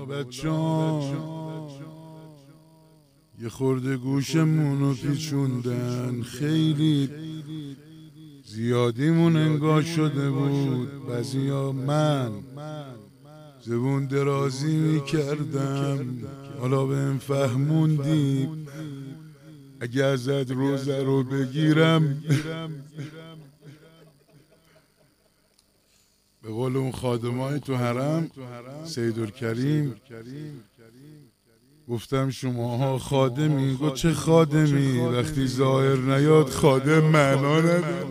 بچه‌ها یه خورده گوشمونو پیچوندن، خیلی زیادیمون انگار شده بود. بعضیا من زبون درازی میکردم، حالا بهم فهموندی اگه ازت روزه رو بگیرم به قول اون خادمای تو حرم سیدالکریم گفتم شماها خادمی؟ گفت چه خادمی؟ وقتی ظاهر نیاد خادم معنا نداره.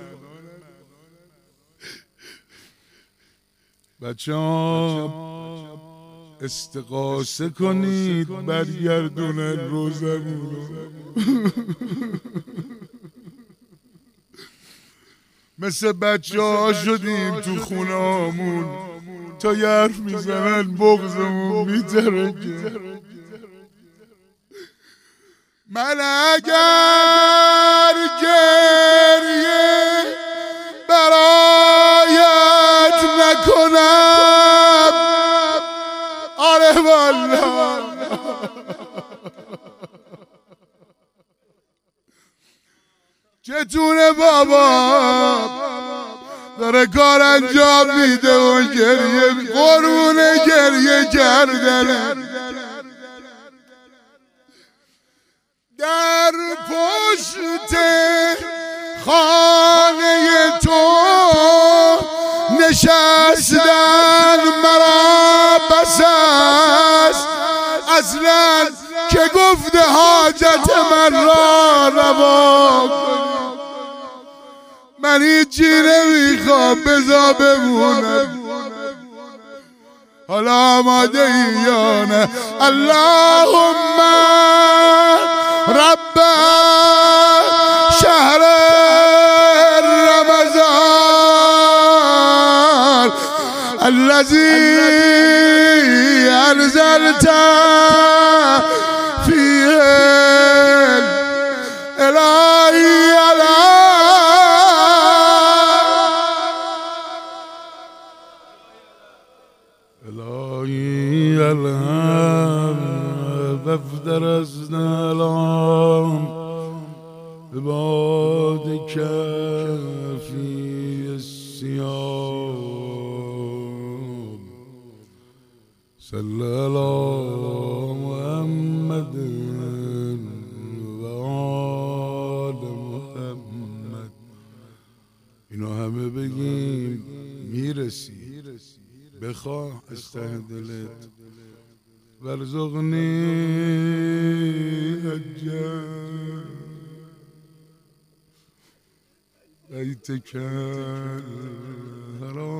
بچه ها استغاثه کنید برگردونن روزمونو. مثل بچه ها شدیم تو خونه هامون، تا یه حرف میزنن بغضمون میترکه. من اگر گریه برایت نکنم، آره والله چتونه بابا داره کار انجام میده و گریه قرونه گریه کردنه. در پشت خانه تو نشستن مرا بس است، اصلا که گفته حاجت من را روا کنی. من هیچی نمیخوام بذار بمونم. حالا آماده ای یا نه؟ اللهم رب شهر رمضان الذي انزلت فيه الهی الهی الهم وفدر از نلام عبادك فی الصیام صلی الله محمد و آل محمد. اینو همه بگیم میرسی. بخواه از ته دلت ورزقنی الجنة بیتک الحرام